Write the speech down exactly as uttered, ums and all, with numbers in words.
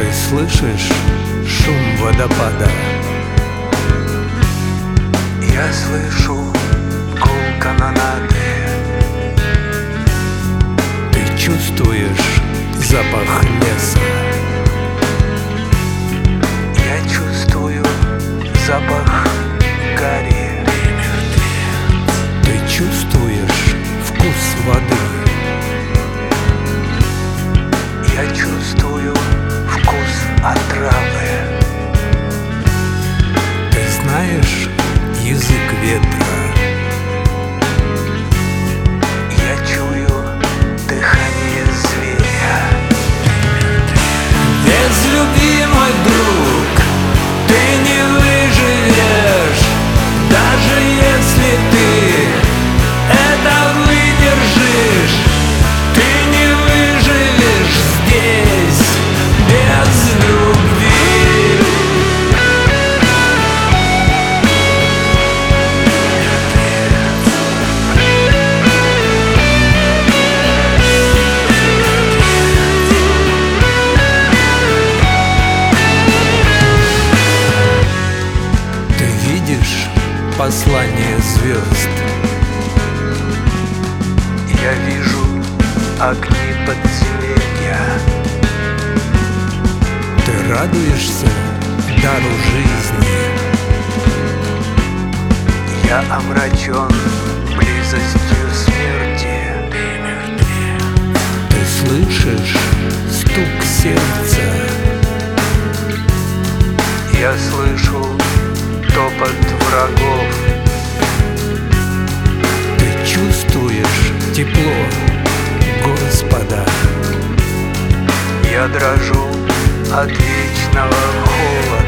Ты слышишь шум водопада? Я слышу гул канонады. Ты чувствуешь запах леса? Я чувствую запах гари. Ты чувствуешь вкус воды? Я чувствую вкус отравы. Ты знаешь язык ветра? Я чую дыхание зверя. Без любви, мой друг, ты не выживешь, даже если ты это выдержишь. Ты не выживешь здесь без любви. Ты видишь послание звезд? Я вижу огни подземелья. Ты радуешься дару жизни? Я омрачен близостью смерти. Ты слышишь стук сердца? Я слышу топот врагов. Ты чувствуешь тепло Господа? Я дрожу от вечного холода.